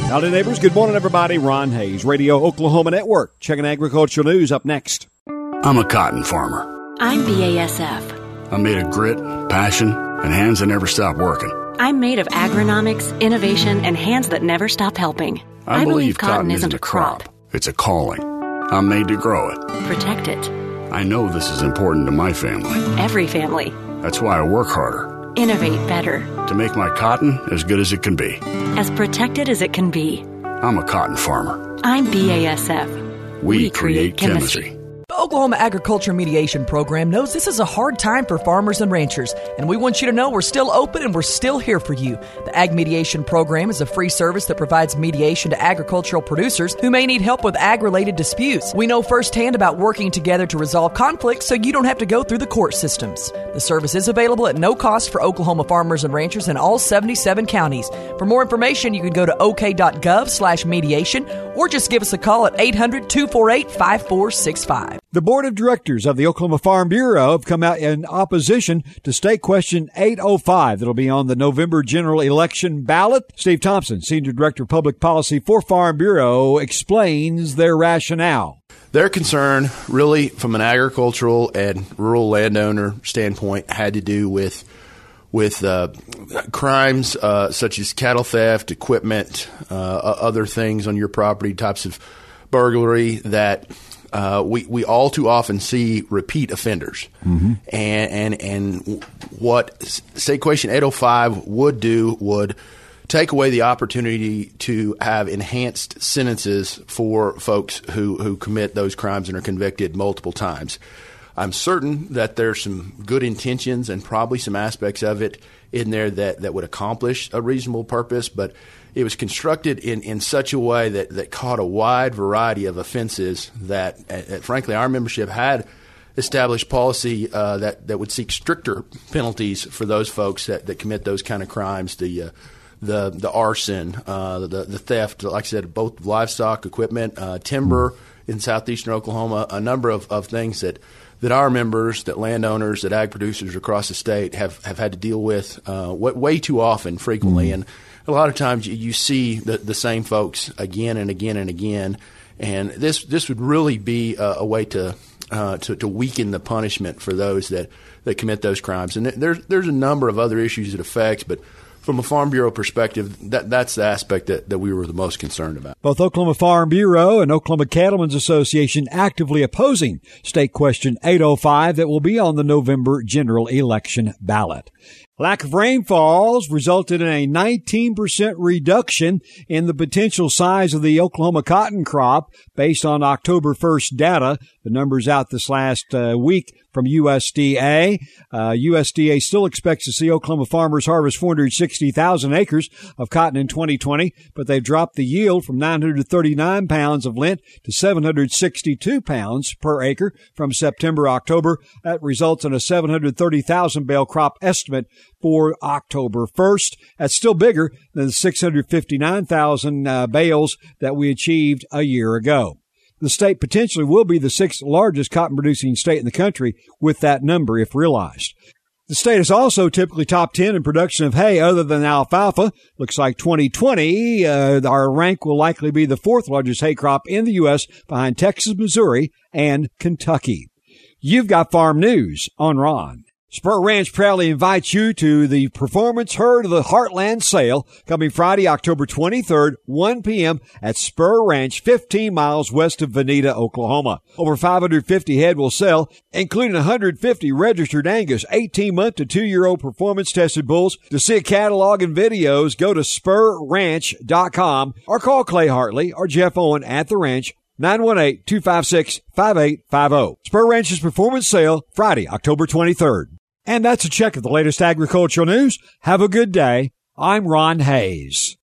Howdy, neighbors. Good morning, everybody. Ron Hayes, Radio Oklahoma Network. Checking agricultural news up next. I'm a cotton farmer. I'm BASF. I'm made of grit, passion, and hands that never stop working. I'm made of agronomics, innovation, and hands that never stop helping. I believe cotton isn't a crop. It's a calling. I'm made to grow it. Protect it. I know this is important to my family. Every family. That's why I work harder. Innovate better. To make my cotton as good as it can be. As protected as it can be. I'm a cotton farmer. I'm BASF. We create chemistry. The Oklahoma Agriculture Mediation Program knows this is a hard time for farmers and ranchers, and we want you to know we're still open and we're still here for you. The Ag Mediation Program is a free service that provides mediation to agricultural producers who may need help with ag-related disputes. We know firsthand about working together to resolve conflicts so you don't have to go through the court systems. The service is available at no cost for Oklahoma farmers and ranchers in all 77 counties. For more information, you can go to ok.gov/mediation or just give us a call at 800-248-5465. The Board of Directors of the Oklahoma Farm Bureau have come out in opposition to State Question 805 that'll be on the November general election ballot. Steve Thompson, Senior Director of Public Policy for Farm Bureau, explains their rationale. Their concern, really, from an agricultural and rural landowner standpoint, had to do with crimes such as cattle theft, equipment, other things on your property, types of burglary that we all too often see repeat offenders. Mm-hmm. And what State Question 805 would do would take away the opportunity to have enhanced sentences for folks who commit those crimes and are convicted multiple times. I'm certain that there's some good intentions and probably some aspects of it in there that would accomplish a reasonable purpose, but it was constructed in such a way that caught a wide variety of offenses that, frankly, our membership had established policy that would seek stricter penalties for those folks that commit those kind of crimes, the arson, the theft, like I said, both livestock, equipment, timber in southeastern Oklahoma, a number of things that our members, that landowners, that ag producers across the state have had to deal with way too often, frequently. And a lot of times you see the same folks again and again and again. And this would really be a way to weaken the punishment for those that commit those crimes. And there's a number of other issues it affects, but from a Farm Bureau perspective, that's the aspect that we were the most concerned about. Both Oklahoma Farm Bureau and Oklahoma Cattlemen's Association actively opposing State Question 805 that will be on the November general election ballot. Lack of rainfalls resulted in a 19% reduction in the potential size of the Oklahoma cotton crop based on October 1st data. The numbers out this last week from USDA. USDA still expects to see Oklahoma farmers harvest 460,000 acres of cotton in 2020, but they've dropped the yield from 939 pounds of lint to 762 pounds per acre from September-October. That results in a 730,000 bale crop estimate for October 1st. That's still bigger than the 659,000 bales that we achieved a year ago. The state potentially will be the sixth largest cotton-producing state in the country with that number if realized. The state is also typically top 10 in production of hay other than alfalfa. Looks like 2020, our rank will likely be the fourth largest hay crop in the U.S. behind Texas, Missouri, and Kentucky. You've got farm news on Ron. Spur Ranch proudly invites you to the Performance Herd of the Heartland sale coming Friday, October 23rd, 1 p.m. at Spur Ranch, 15 miles west of Veneta, Oklahoma. Over 550 head will sell, including 150 registered Angus, 18-month to 2-year-old performance-tested bulls. To see a catalog and videos, go to spurranch.com or call Clay Hartley or Jeff Owen at the ranch, 918-256-5850. Spur Ranch's performance sale, Friday, October 23rd. And that's a check of the latest agricultural news. Have a good day. I'm Ron Hayes.